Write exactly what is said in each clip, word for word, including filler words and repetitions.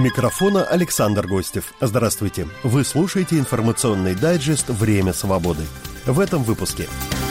микрофона Александр Гостев. Здравствуйте. Вы слушаете информационный дайджест «Время свободы». В этом выпуске.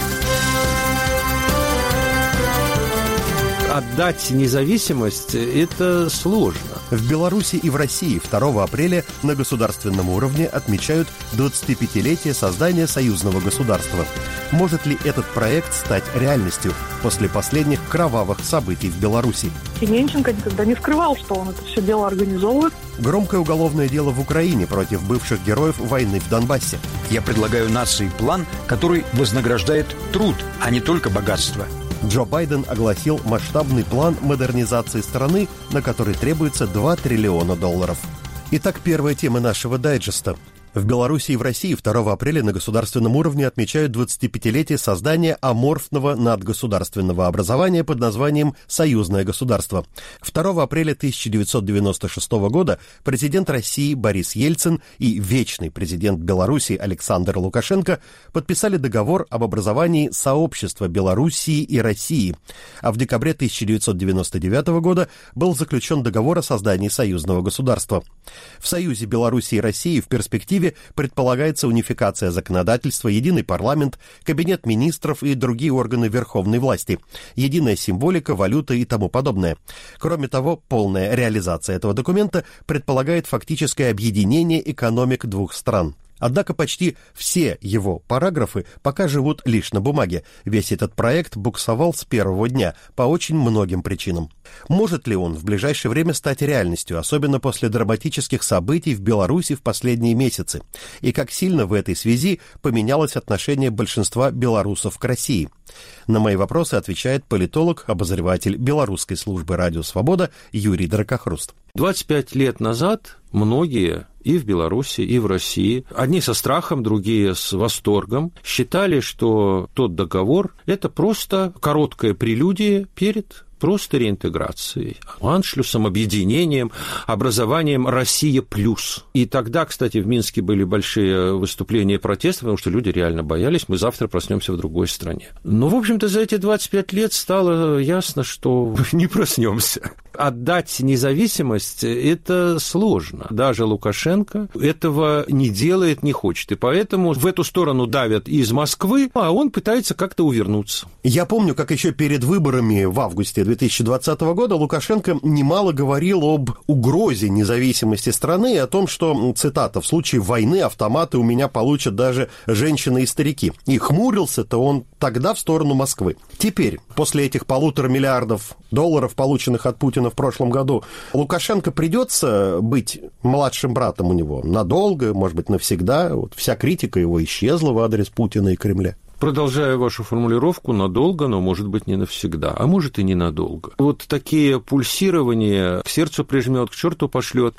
Отдать независимость – это сложно. В Беларуси и в России второго апреля на государственном уровне отмечают двадцатипятилетие создания союзного государства. Может ли этот проект стать реальностью после последних кровавых событий в Беларуси? Семенченко никогда не скрывал, что он это все дело организовывает. Громкое уголовное дело в Украине против бывших героев войны в Донбассе. Я предлагаю нации план, который вознаграждает труд, а не только богатство. Джо Байден огласил масштабный план модернизации страны, на который требуется два триллиона долларов. Итак, первая тема нашего дайджеста. В Беларуси и в России второго апреля на государственном уровне отмечают двадцатипятилетие создания аморфного надгосударственного образования под названием «Союзное государство». второго апреля тысяча девятьсот девяносто шестого года президент России Борис Ельцин и вечный президент Беларуси Александр Лукашенко подписали договор об образовании сообщества Белоруссии и России, а в декабре тысяча девятьсот девяносто девятого года был заключен договор о создании союзного государства. В Союзе Белоруссии и России в перспективе предполагается унификация законодательства, единый парламент, кабинет министров и другие органы верховной власти, единая символика, валюта и тому подобное. Кроме того, полная реализация этого документа предполагает фактическое объединение экономик двух стран. Однако почти все его параграфы пока живут лишь на бумаге. Весь этот проект буксовал с первого дня по очень многим причинам. Может ли он в ближайшее время стать реальностью, особенно после драматических событий в Беларуси в последние месяцы? И как сильно в этой связи поменялось отношение большинства белорусов к России? На мои вопросы отвечает политолог, обозреватель Белорусской службы «Радио Свобода» Юрий Дракохруст. двадцать пять лет назад многие и в Беларуси, и в России, одни со страхом, другие с восторгом, считали, что тот договор – это просто короткое прелюдия перед просто реинтеграцией, аншлюсом, объединением, образованием «Россия плюс». И тогда, кстати, в Минске были большие выступления протеста, потому что люди реально боялись, мы завтра проснемся в другой стране. Но, в общем-то, за эти двадцать пять лет стало ясно, что не проснемся. Отдать независимость – это сложно. Даже Лукашенко этого не делает, не хочет. И поэтому в эту сторону давят из Москвы, а он пытается как-то увернуться. Я помню, как еще перед выборами в августе две тысячи двадцатого года Лукашенко немало говорил об угрозе независимости страны и о том, что, цитата, «в случае войны автоматы у меня получат даже женщины и старики». И хмурился-то он тогда в сторону Москвы. Теперь, после этих полутора миллиардов долларов, полученных от Путина в прошлом году, Лукашенко придется быть младшим братом у него надолго, может быть, навсегда. Вот вся критика его исчезла в адрес Путина и Кремля. Продолжая вашу формулировку, надолго, но, может быть, не навсегда, а может и ненадолго. Вот такие пульсирования к сердцу прижмет, к черту пошлет.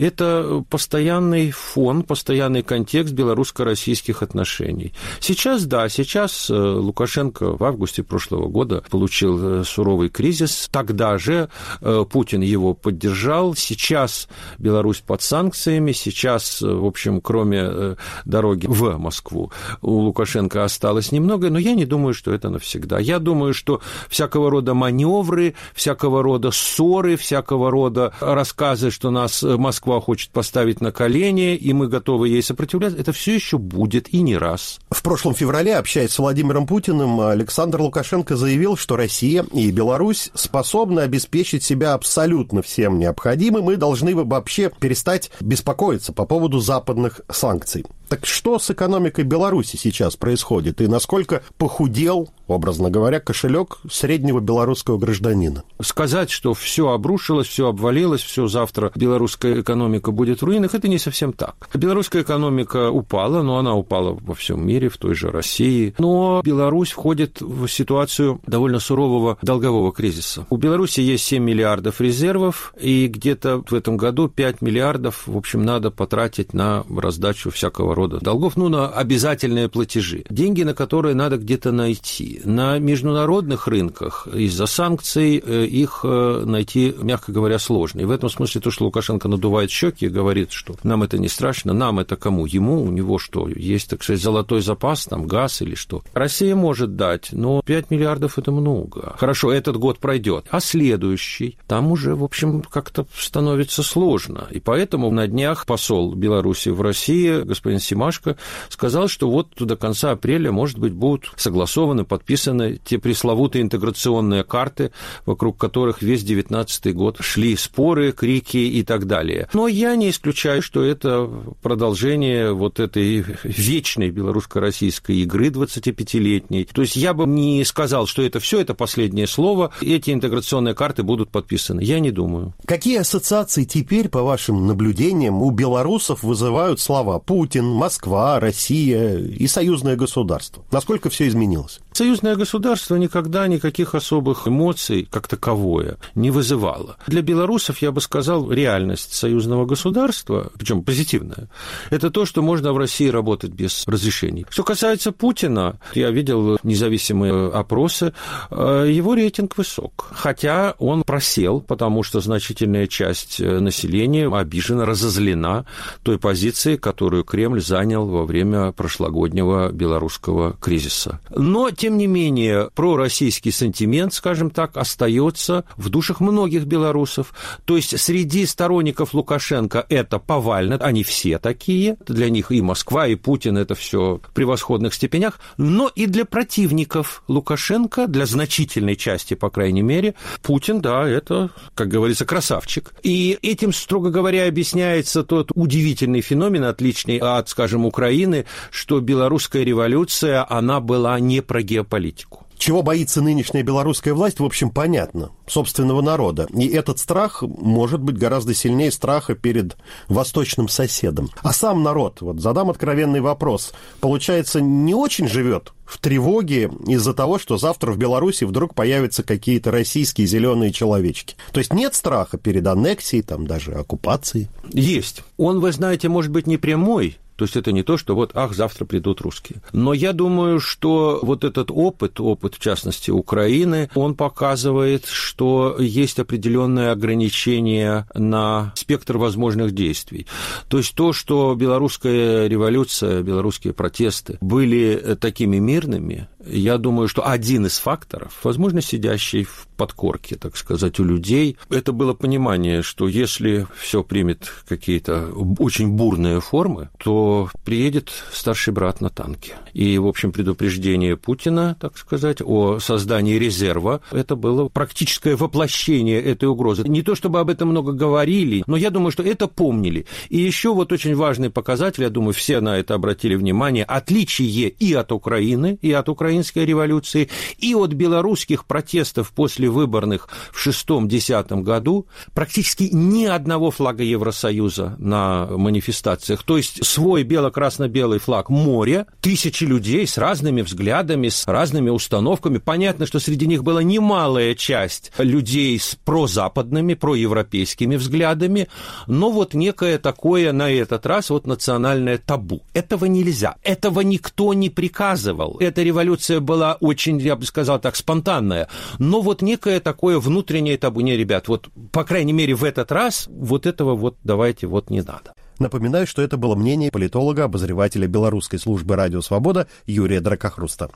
Это постоянный фон, постоянный контекст белорусско-российских отношений. Сейчас, да, сейчас Лукашенко в августе прошлого года получил суровый кризис. Тогда же Путин его поддержал. Сейчас Беларусь под санкциями. Сейчас, в общем, кроме дороги в Москву, у Лукашенко осталось немного, но я не думаю, что это навсегда. Я думаю, что всякого рода маневры, всякого рода ссоры, всякого рода рассказы, что нас Москва хочет поставить на колени, и мы готовы ей сопротивляться, это все еще будет и не раз. В прошлом феврале, общаясь с Владимиром Путиным, Александр Лукашенко заявил, что Россия и Беларусь способны обеспечить себя абсолютно всем необходимым и должны вообще перестать беспокоиться по поводу западных санкций. Так что с экономикой Беларуси сейчас происходит? И насколько похудел, образно говоря, кошелек среднего белорусского гражданина? Сказать, что все обрушилось, все обвалилось, все завтра белорусская экономика будет в руинах, это не совсем так. Белорусская экономика упала, но она упала во всем мире, в той же России. Но Беларусь входит в ситуацию довольно сурового долгового кризиса. У Беларуси есть семь миллиардов резервов, и где-то в этом году пять миллиардов, в общем, надо потратить на раздачу всякого рода рода долгов, ну, на обязательные платежи. Деньги, на которые надо где-то найти. На международных рынках из-за санкций их найти, мягко говоря, сложно. И в этом смысле то, что Лукашенко надувает щеки и говорит, что нам это не страшно, нам это кому? Ему, у него что, есть, так сказать, золотой запас, там, газ или что? Россия может дать, но пять миллиардов – это много. Хорошо, этот год пройдет. А следующий? Там уже, в общем, как-то становится сложно. И поэтому на днях посол Беларуси в России, господин Семашко, сказал, что вот до конца апреля, может быть, будут согласованы, подписаны те пресловутые интеграционные карты, вокруг которых весь девятнадцатый год шли споры, крики и так далее. Но я не исключаю, что это продолжение вот этой вечной белорусско-российской игры двадцатипятилетней. То есть я бы не сказал, что это все, это последнее слово, эти интеграционные карты будут подписаны. Я не думаю. Какие ассоциации теперь, по вашим наблюдениям, у белорусов вызывают слова Путин, Москва, Россия и союзное государство? Насколько все изменилось? Союзное государство никогда никаких особых эмоций, как таковое, не вызывало. Для белорусов, я бы сказал, реальность союзного государства, причем позитивная, это то, что можно в России работать без разрешений. Что касается Путина, я видел независимые опросы, его рейтинг высок. Хотя он просел, потому что значительная часть населения обижена, разозлена той позицией, которую Кремль занял во время прошлогоднего белорусского кризиса. Но, тем не менее, пророссийский сентимент, скажем так, остается в душах многих белорусов. То есть среди сторонников Лукашенко это повально, они все такие. Для них и Москва, и Путин – это все в превосходных степенях. Но и для противников Лукашенко, для значительной части, по крайней мере, Путин, да, это, как говорится, красавчик. И этим, строго говоря, объясняется тот удивительный феномен, отличный от, скажем, Украины, что белорусская революция, она была не про геополитику. Чего боится нынешняя белорусская власть, в общем, понятно. Собственного народа. И этот страх может быть гораздо сильнее страха перед восточным соседом. А сам народ, вот задам откровенный вопрос, получается, не очень живет в тревоге из-за того, что завтра в Беларуси вдруг появятся какие-то российские зеленые человечки. То есть нет страха перед аннексией, там даже оккупацией? Есть. Он, вы знаете, может быть не прямой. То есть это не то, что вот, ах, завтра придут русские. Но я думаю, что вот этот опыт, опыт, в частности, Украины, он показывает, что есть определенные ограничения на спектр возможных действий. То есть то, что белорусская революция, белорусские протесты были такими мирными, я думаю, что один из факторов, возможно, сидящий в подкорке, так сказать, у людей, это было понимание, что если все примет какие-то очень бурные формы, то приедет старший брат на танке. И, в общем, предупреждение Путина, так сказать, о создании резерва, это было практическое воплощение этой угрозы. Не то, чтобы об этом много говорили, но я думаю, что это помнили. И еще вот очень важный показатель, я думаю, все на это обратили внимание, отличие и от Украины, и от украинской революции, и от белорусских протестов после выборных в шестом-десятом году, практически ни одного флага Евросоюза на манифестациях. То есть свой бело-красно-белый флаг море, тысячи людей с разными взглядами, с разными установками. Понятно, что среди них была немалая часть людей с прозападными, проевропейскими взглядами, но вот некое такое на этот раз вот национальное табу. Этого нельзя. Этого никто не приказывал. Эта революция была очень, я бы сказал так, спонтанная. Но вот некое такое внутреннее табу. Не, ребят, вот, по крайней мере, в этот раз вот этого вот давайте вот не надо. Напоминаю, что это было мнение политолога, обозревателя белорусской службы «Радио Свобода» Юрия Дракохруста.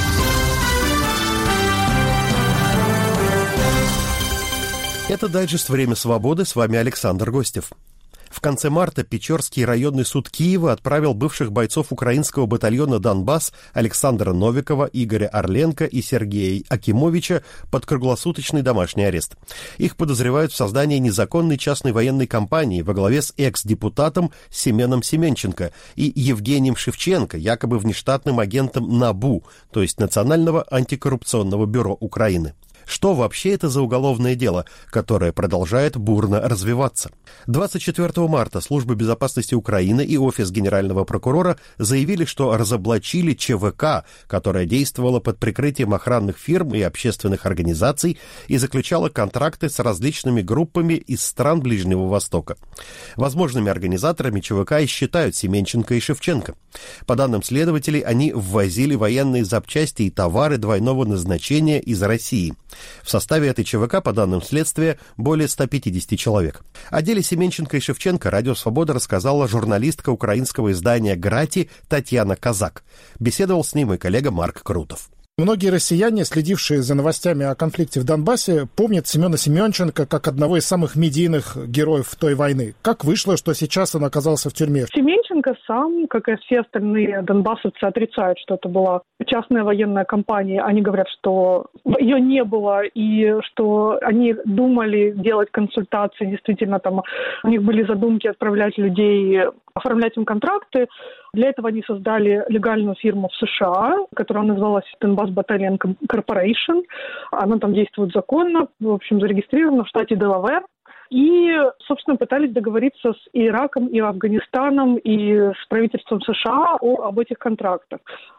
Это дайджест «Время свободы». С вами Александр Гостев. В конце марта Печорский районный суд Киева отправил бывших бойцов украинского батальона «Донбасс» Александра Новикова, Игоря Орленко и Сергея Акимовича под круглосуточный домашний арест. Их подозревают в создании незаконной частной военной компании во главе с экс-депутатом Семеном Семенченко и Евгением Шевченко, якобы внештатным агентом НАБУ, то есть Национального антикоррупционного бюро Украины. Что вообще это за уголовное дело, которое продолжает бурно развиваться? двадцать четвёртого марта Служба безопасности Украины и Офис Генерального прокурора заявили, что разоблачили ЧВК, которая действовала под прикрытием охранных фирм и общественных организаций и заключала контракты с различными группами из стран Ближнего Востока. Возможными организаторами ЧВК и считают Семенченко и Шевченко. По данным следователей, они ввозили военные запчасти и товары двойного назначения из России. В составе этой ЧВК, по данным следствия, более ста пятидесяти человек. О деле Семенченко и Шевченко «Радио Свобода» рассказала журналистка украинского издания «Грати» Татьяна Казак. Беседовал с ней мой коллега Марк Крутов. Многие россияне, следившие за новостями о конфликте в Донбассе, помнят Семена Семенченко как одного из самых медийных героев той войны. Как вышло, что сейчас он оказался в тюрьме? Семенченко сам, как и все остальные донбассовцы, отрицают, что это была частная военная компания. Они говорят, что ее не было, и что они думали делать консультации. Действительно, там у них были задумки отправлять людей, оформлять им контракты. Для этого они создали легальную фирму в США, которая называлась Donbas Battalion Corporation. Она там действует законно, в общем, зарегистрирована в штате Делавэр. И, собственно, пытались договориться с Ираком, и Афганистаном, и с правительством США о, об этих контрактах.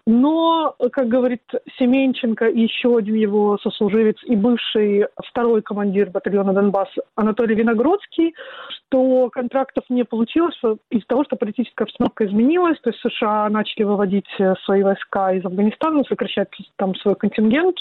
Но, как говорит Семенченко и еще один его сослуживец и бывший второй командир батальона Донбасс Анатолий Виногродский, что контрактов не получилось из-за того, что политическая обстановка изменилась, то есть США начали выводить свои войска из Афганистана, сокращать там свой контингент,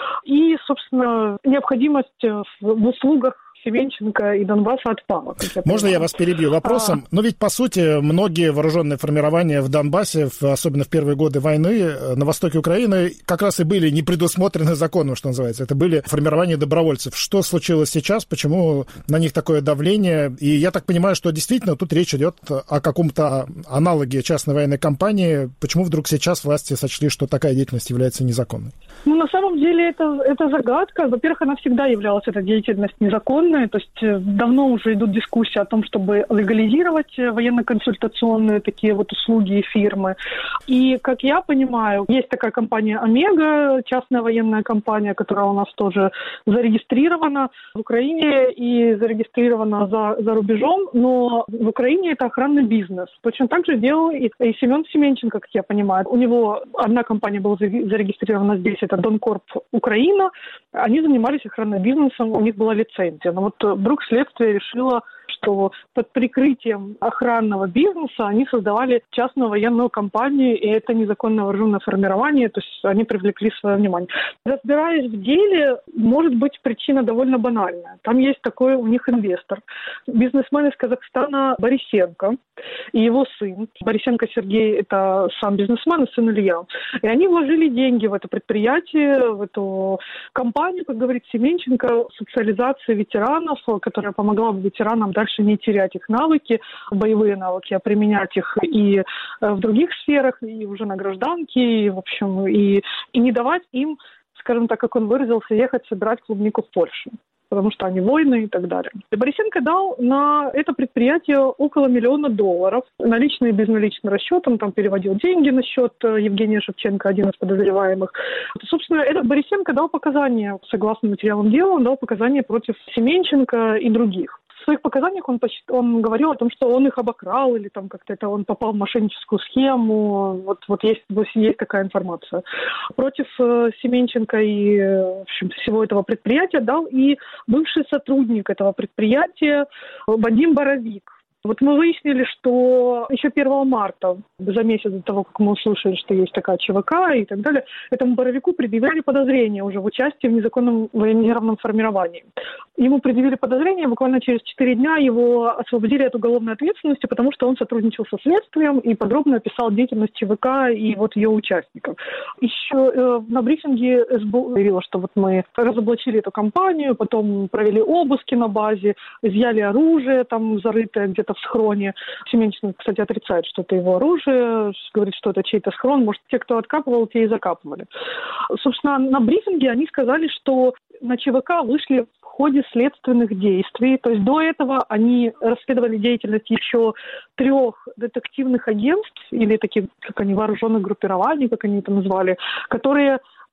и, собственно, необходимость в услугах Семенченко и Донбасса отпала. Я Можно я вас перебью вопросом? А... Но ведь, по сути, многие вооруженные формирования в Донбассе, особенно в первые годы войны, на востоке Украины, как раз и были не предусмотрены законом, что называется. Это были формирования добровольцев. Что случилось сейчас? Почему на них такое давление? И я так понимаю, что действительно тут речь идет о каком-то аналоге частной военной компании. Почему вдруг сейчас власти сочли, что такая деятельность является незаконной? Ну, на самом деле, это, это загадка. Во-первых, она всегда являлась, эта деятельность, незаконной. То есть давно уже идут дискуссии о том, чтобы легализировать военно-консультационные такие вот услуги и фирмы. И, как я понимаю, есть такая компания «Омега», частная военная компания, которая у нас тоже зарегистрирована в Украине и зарегистрирована за, за рубежом, но в Украине это охранный бизнес. Точно так же делал и, и Семен Семенченко, как я понимаю. У него одна компания была зарегистрирована здесь, это Донкорп Украина. Они занимались охранным бизнесом, у них была лицензия. Но вот вдруг следствие решило, что под прикрытием охранного бизнеса они создавали частную военную компанию, и это незаконное вооруженное формирование, то есть они привлекли свое внимание. Разбираясь в деле, может быть причина довольно банальная. Там есть такой у них инвестор, бизнесмен из Казахстана Борисенко и его сын. Борисенко Сергей – это сам бизнесмен и сын Илья. И они вложили деньги в это предприятие, в эту компанию, как говорит Семенченко, социализации ветеранов, которая помогла бы ветеранам дальше не терять их навыки, боевые навыки, а применять их и в других сферах, и уже на гражданке, и, в общем, и, и не давать им, скажем так, как он выразился, ехать собирать клубнику в Польшу, потому что они войны и так далее. И Борисенко дал на это предприятие около миллиона долларов, наличный и безналичный расчет, он там переводил деньги на счет Евгения Шевченко, один из подозреваемых. Собственно, этот Борисенко дал показания, согласно материалам дела, он дал показания против Семенченко и других. В своих показаниях он, почти, он говорил о том, что он их обокрал, или там как-то это он попал в мошенническую схему. Вот, вот есть, есть такая информация. Против э, Семенченко и в общем, всего этого предприятия дал и бывший сотрудник этого предприятия Вадим Боровик. Вот мы выяснили, что еще первого марта, за месяц до того, как мы услышали, что есть такая ЧВК и так далее, этому Боровику предъявляли подозрения уже в участии в незаконном военизированном формировании. Ему предъявили подозрения, буквально через четыре дня его освободили от уголовной ответственности, потому что он сотрудничал со следствием и подробно описал деятельность ЧВК и вот ее участников. Еще э, на брифинге СБУ заявила, что вот мы разоблачили эту компанию, потом провели обыски на базе, изъяли оружие, там зарытое где-то в схроне. Семенченко, кстати, отрицает, что это его оружие, говорит, что это чей-то схрон. Может, те, кто откапывал, те и закапывали. Собственно, на брифинге они сказали, что на ЧВК вышли в ходе следственных действий. То есть до этого они расследовали деятельность еще трех детективных агентств, или таких, как они, вооруженных группирований, как они это назвали, которые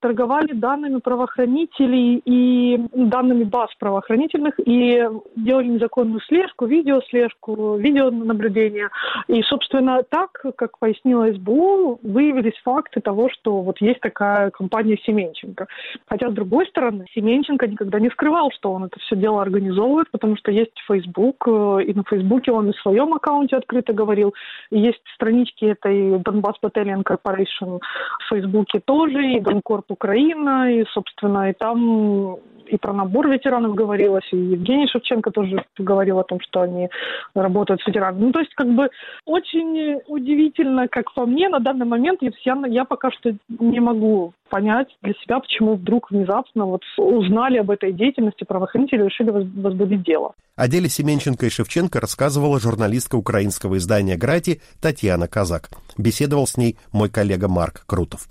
торговали данными правоохранителей и данными баз правоохранительных и делали незаконную слежку, видеослежку, видеонаблюдение. И, собственно, так, как пояснила эс бэ у, выявились факты того, что вот есть такая компания Семенченко. Хотя, с другой стороны, Семенченко никогда не скрывал, что он это все дело организовывает, потому что есть Facebook, и на Фейсбуке он в своем аккаунте открыто говорил. И есть странички этой Donbas Battalion Corporation в Фейсбуке тоже, и Донкорп Украина, и, собственно, и там и про набор ветеранов говорилось, и Евгений Шевченко тоже говорил о том, что они работают с ветеранами. Ну, то есть, как бы, очень удивительно, как по мне, на данный момент я, я пока что не могу понять для себя, почему вдруг внезапно вот узнали об этой деятельности правоохранители и решили возбудить дело. О деле Семенченко и Шевченко рассказывала журналистка украинского издания «Грати» Татьяна Казак. Беседовал с ней мой коллега Марк Крутов.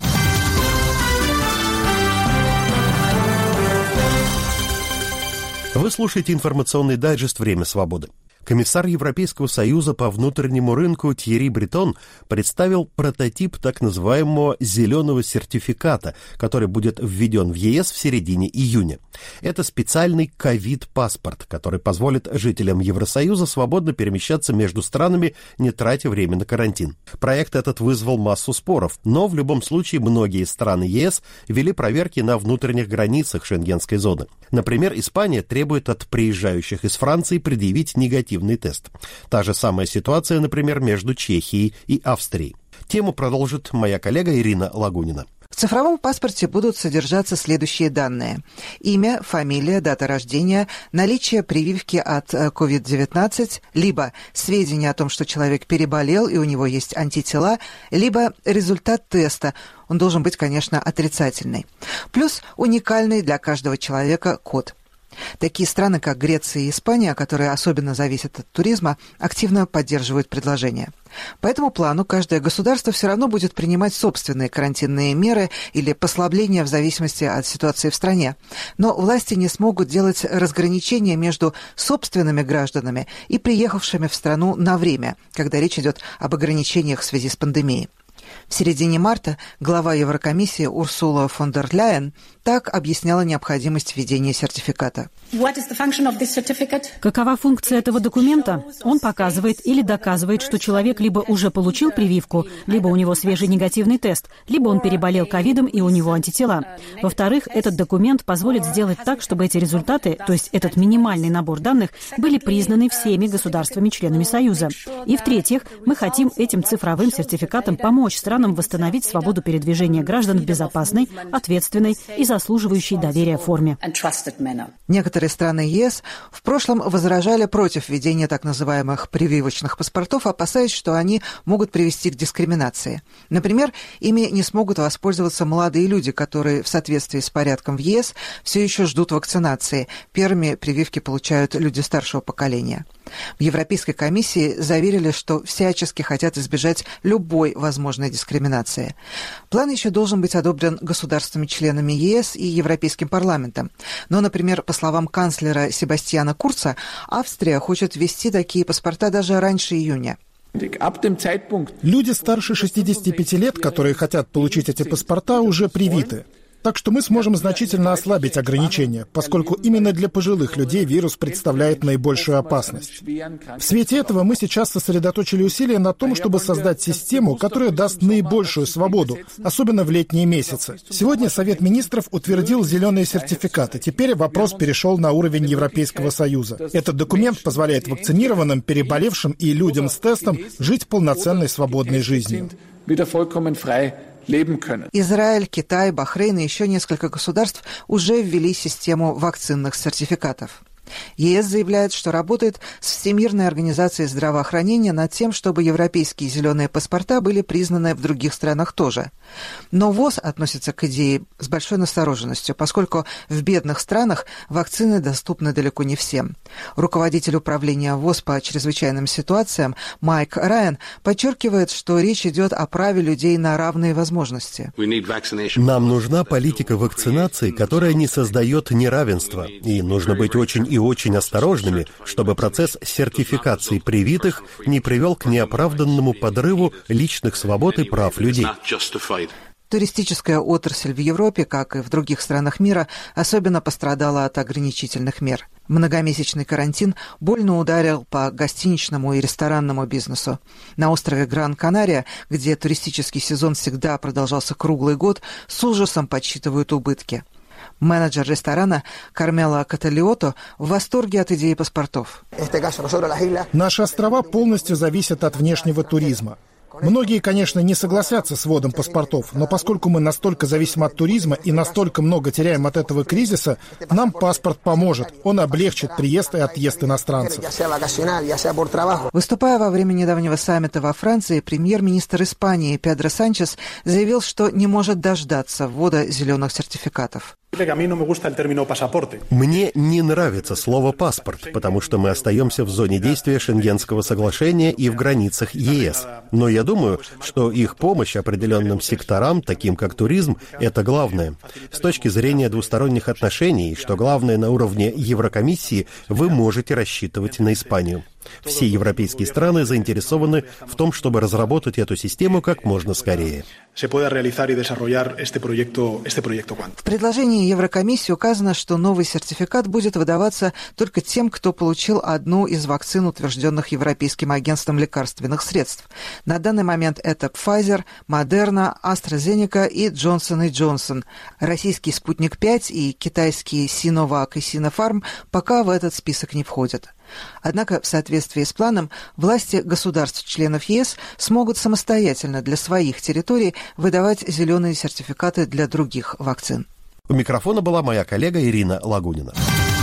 Вы слушаете информационный дайджест «Время свободы». Комиссар Европейского Союза по внутреннему рынку Тьерри Бретон представил прототип так называемого «зеленого сертификата», который будет введен в е эс в середине июня. Это специальный ковид-паспорт, который позволит жителям Евросоюза свободно перемещаться между странами, не тратя время на карантин. Проект этот вызвал массу споров, но в любом случае многие страны е эс ввели проверки на внутренних границах шенгенской зоны. Например, Испания требует от приезжающих из Франции предъявить негативный тест. Та же самая ситуация, например, между Чехией и Австрией. Тему продолжит моя коллега Ирина Лагунина. В цифровом паспорте будут содержаться следующие данные: имя, фамилия, дата рождения, наличие прививки от ковид девятнадцать, либо сведения о том, что человек переболел и у него есть антитела, либо результат теста. Он должен быть, конечно, отрицательный. Плюс уникальный для каждого человека код. Такие страны, как Греция и Испания, которые особенно зависят от туризма, активно поддерживают предложение. По этому плану каждое государство все равно будет принимать собственные карантинные меры или послабления в зависимости от ситуации в стране. Но власти не смогут делать разграничения между собственными гражданами и приехавшими в страну на время, когда речь идет об ограничениях в связи с пандемией. В середине марта глава Еврокомиссии Урсула фон дер Ляйен так объясняла необходимость введения сертификата. Какова функция этого документа? Он показывает или доказывает, что человек либо уже получил прививку, либо у него свежий негативный тест, либо он переболел ковидом и у него антитела. Во-вторых, этот документ позволит сделать так, чтобы эти результаты, то есть этот минимальный набор данных, были признаны всеми государствами-членами Союза. И в-третьих, мы хотим этим цифровым сертификатом помочь странам восстановить свободу передвижения граждан в безопасной, ответственной и заслуживающей доверия форме. Некоторые страны е эс в прошлом возражали против введения так называемых прививочных паспортов, опасаясь, что они могут привести к дискриминации. Например, ими не смогут воспользоваться молодые люди, которые в соответствии с порядком в е эс все еще ждут вакцинации. Первыми прививки получают люди старшего поколения. В Европейской комиссии заверили, что всячески хотят избежать любой возможной дискриминации. План еще должен быть одобрен государствами-членами е эс и Европейским парламентом. Но, например, по словам канцлера Себастьяна Курца, Австрия хочет ввести такие паспорта даже раньше июня. Люди старше шестидесяти пяти лет, которые хотят получить эти паспорта, уже привиты. Так что мы сможем значительно ослабить ограничения, поскольку именно для пожилых людей вирус представляет наибольшую опасность. В свете этого мы сейчас сосредоточили усилия на том, чтобы создать систему, которая даст наибольшую свободу, особенно в летние месяцы. Сегодня Совет министров утвердил зеленые сертификаты. Теперь вопрос перешел на уровень Европейского Союза. Этот документ позволяет вакцинированным, переболевшим и людям с тестом жить полноценной свободной жизнью. Израиль, Китай, Бахрейн и еще несколько государств уже ввели систему вакцинных сертификатов. е эс заявляет, что работает с Всемирной организацией здравоохранения над тем, чтобы европейские зеленые паспорта были признаны в других странах тоже. Но ВОЗ относится к идее с большой настороженностью, поскольку в бедных странах вакцины доступны далеко не всем. Руководитель управления ВОЗ по чрезвычайным ситуациям Майк Райан подчеркивает, что речь идет о праве людей на равные возможности. Нам нужна политика вакцинации, которая не создает неравенства, и нужно быть очень и очень осторожными, чтобы процесс сертификации привитых не привел к неоправданному подрыву личных свобод и прав людей. Туристическая отрасль в Европе, как и в других странах мира, особенно пострадала от ограничительных мер. Многомесячный карантин больно ударил по гостиничному и ресторанному бизнесу. На острове Гран-Канария, где туристический сезон всегда продолжался круглый год, с ужасом подсчитывают убытки. Менеджер ресторана Кармела Каталиото в восторге от идеи паспортов. Наши острова полностью зависят от внешнего туризма. Многие, конечно, не согласятся с вводом паспортов, но поскольку мы настолько зависим от туризма и настолько много теряем от этого кризиса, нам паспорт поможет. Он облегчит приезд и отъезд иностранцев. Выступая во время недавнего саммита во Франции, премьер-министр Испании Педро Санчес заявил, что не может дождаться ввода зеленых сертификатов. Мне не нравится слово «паспорт», потому что мы остаемся в зоне действия Шенгенского соглашения и в границах ЕС. Но я думаю, что их помощь определенным секторам, таким как туризм, это главное. С точки зрения двусторонних отношений, что главное на уровне Еврокомиссии, вы можете рассчитывать на Испанию. Все европейские страны заинтересованы в том, чтобы разработать эту систему как можно скорее. В предложении Еврокомиссии указано, что новый сертификат будет выдаваться только тем, кто получил одну из вакцин, утвержденных Европейским агентством лекарственных средств. На данный момент это Pfizer, Moderna, AstraZeneca и Johnson энд Johnson. Российский «Спутник пять» и китайские Sinovac и Sinopharm пока в этот список не входят. Однако в соответствии с планом власти государств-членов ЕС смогут самостоятельно для своих территорий выдавать зеленые сертификаты для других вакцин. У микрофона была моя коллега Ирина Лагунина.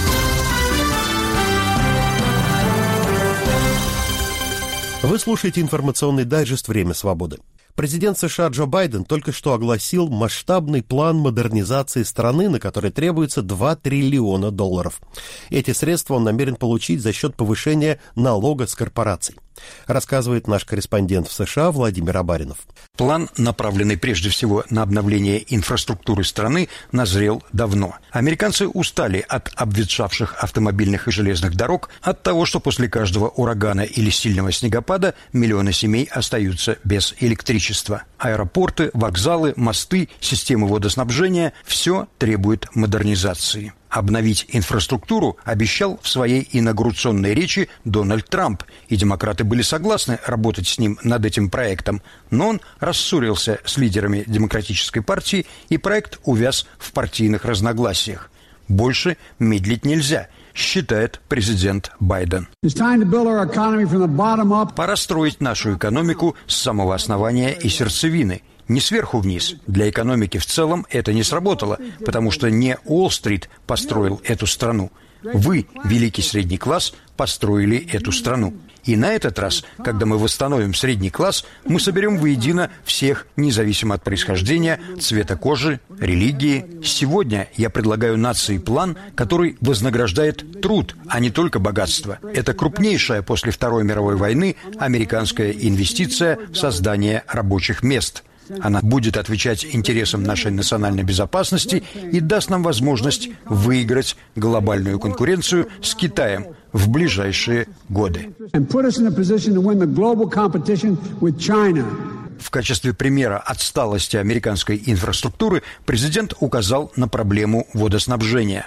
Вы слушаете информационный дайджест «Время свободы». Президент США Джо Байден только что огласил масштабный план модернизации страны, на который требуется два триллиона долларов. Эти средства он намерен получить за счет повышения налога с корпораций. Рассказывает наш корреспондент в США Владимир Абаринов. План, направленный прежде всего на обновление инфраструктуры страны, назрел давно. Американцы устали от обветшавших автомобильных и железных дорог, от того, что после каждого урагана или сильного снегопада миллионы семей остаются без электричества. Аэропорты, вокзалы, мосты, системы водоснабжения – все требует модернизации. Обновить инфраструктуру обещал в своей инаугурационной речи Дональд Трамп, и демократы были согласны работать с ним над этим проектом, но он рассорился с лидерами Демократической партии, и проект увяз в партийных разногласиях. Больше медлить нельзя, считает президент Байден. Пора строить нашу экономику с самого основания и сердцевины. Не сверху вниз. Для экономики в целом это не сработало, потому что не Уолл-стрит построил эту страну. Вы, великий средний класс, построили эту страну. И на этот раз, когда мы восстановим средний класс, мы соберем воедино всех, независимо от происхождения, цвета кожи, религии. Сегодня я предлагаю нации план, который вознаграждает труд, а не только богатство. Это крупнейшая после Второй мировой войны американская инвестиция в создание рабочих мест. Она будет отвечать интересам нашей национальной безопасности и даст нам возможность выиграть глобальную конкуренцию с Китаем в ближайшие годы. В качестве примера отсталости американской инфраструктуры президент указал на проблему водоснабжения.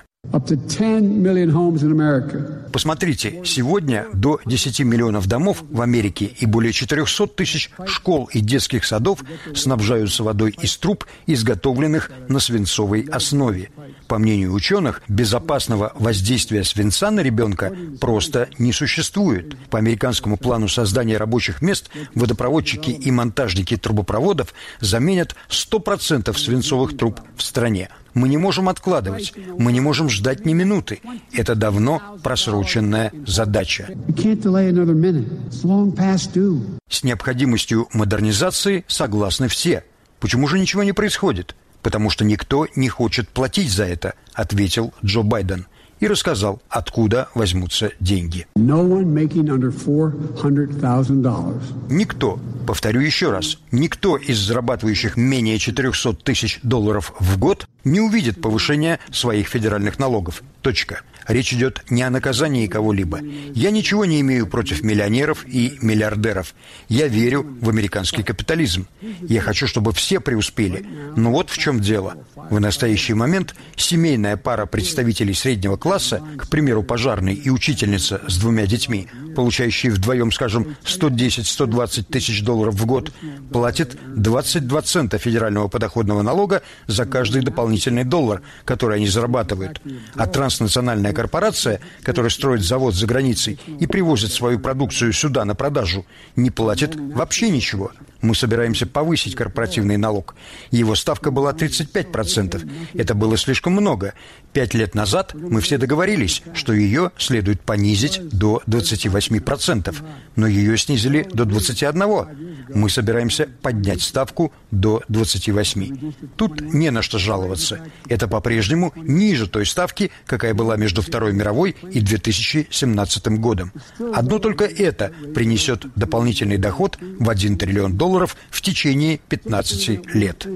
Посмотрите, сегодня до десяти миллионов домов в Америке и более четырехсот тысяч школ и детских садов снабжаются водой из труб, изготовленных на свинцовой основе. По мнению ученых, безопасного воздействия свинца на ребенка просто не существует. По американскому плану создания рабочих мест водопроводчики и монтажники трубопроводов заменят сто процентов свинцовых труб в стране. Мы не можем откладывать, мы не можем ждать ни минуты. Это давно просроченная задача. С необходимостью модернизации согласны все. Почему же ничего не происходит? Потому что никто не хочет платить за это, ответил Джо Байден. и рассказал, откуда возьмутся деньги. Никто, повторю еще раз, никто из зарабатывающих менее четыреста тысяч долларов в год не увидит повышения своих федеральных налогов. Точка. Речь идет не о наказании кого-либо. Я ничего не имею против миллионеров и миллиардеров. Я верю в американский капитализм. Я хочу, чтобы все преуспели. Но вот в чем дело. В настоящий момент семейная пара представителей среднего класса, к примеру, пожарный и учительница с двумя детьми, получающие вдвоем, скажем, сто десять - сто двадцать тысяч долларов в год, платит двадцать два цента федерального подоходного налога за каждый дополнительный доллар, который они зарабатывают. А транснациональная корпорация, которая строит завод за границей и привозит свою продукцию сюда на продажу, не платит вообще ничего. Мы собираемся повысить корпоративный налог. Его ставка была тридцать пять процентов. Это было слишком много. Пять лет назад мы все договорились, что ее следует понизить до двадцати восьми процентов. Но ее снизили до двадцати одного процента. Мы собираемся поднять ставку до двадцати восьми процентов. Тут не на что жаловаться. Это по-прежнему ниже той ставки, какая была между Второй мировой и две тысячи семнадцатым годом. Одно только это принесет дополнительный доход в один триллион долларов в течение пятнадцати лет.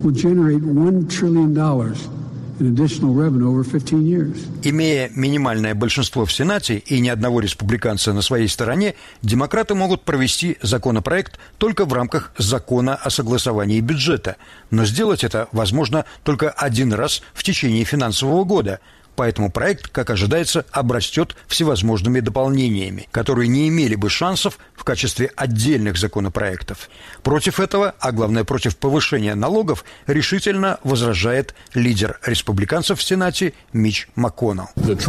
Имея минимальное большинство в Сенате и ни одного республиканца на своей стороне, демократы могут провести законопроект только в рамках закона о согласовании бюджета. Но сделать это возможно только один раз в течение финансового года. Поэтому проект, как ожидается, обрастет всевозможными дополнениями, которые не имели бы шансов в качестве отдельных законопроектов. Против этого, а главное против повышения налогов, решительно возражает лидер республиканцев в Сенате Митч МакКоннелл.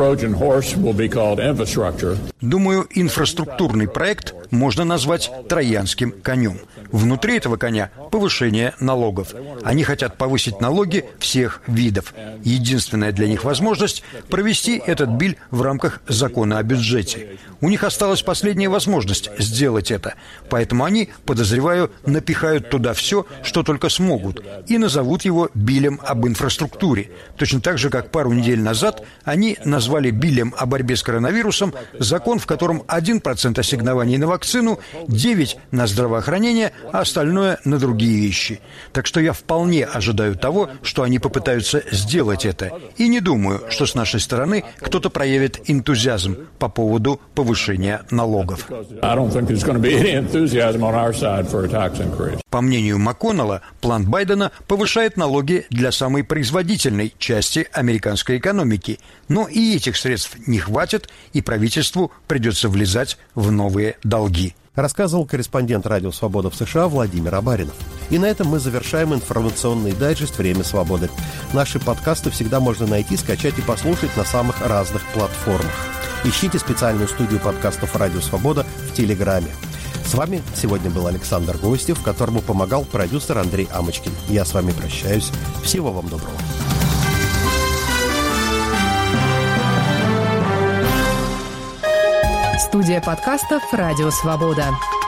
Думаю, инфраструктурный проект можно назвать троянским конем. Внутри этого коня повышение налогов. Они хотят повысить налоги всех видов. Единственная для них возможность провести этот биль в рамках закона о бюджете. У них осталась последняя возможность сделать это, поэтому они, подозреваю, напихают туда все, что только смогут, и назовут его биллем об инфраструктуре. Точно так же, как пару недель назад они назвали биллем о борьбе с коронавирусом закон, в котором один процент ассигнований на вакцину, девять процентов на здравоохранение, а остальное на другие вещи. Так что я вполне ожидаю того, что они попытаются сделать это, и не думаю, что с нашей стороны кто-то проявит энтузиазм по поводу повышения налогов. По мнению МакКоннелла, план Байдена повышает налоги для самой производительной части американской экономики. Но и этих средств не хватит, и правительству придется влезать в новые долги. Рассказывал корреспондент «Радио Свобода» в США Владимир Абаринов. И на этом мы завершаем информационный дайджест «Время свободы». Наши подкасты всегда можно найти, скачать и послушать на самых разных платформах. Ищите специальную студию подкастов «Радио Свобода» в Телеграме. С вами сегодня был Александр Гостев, которому помогал продюсер Андрей Амочкин. Я с вами прощаюсь. Всего вам доброго. Студия подкастов «Радио Свобода».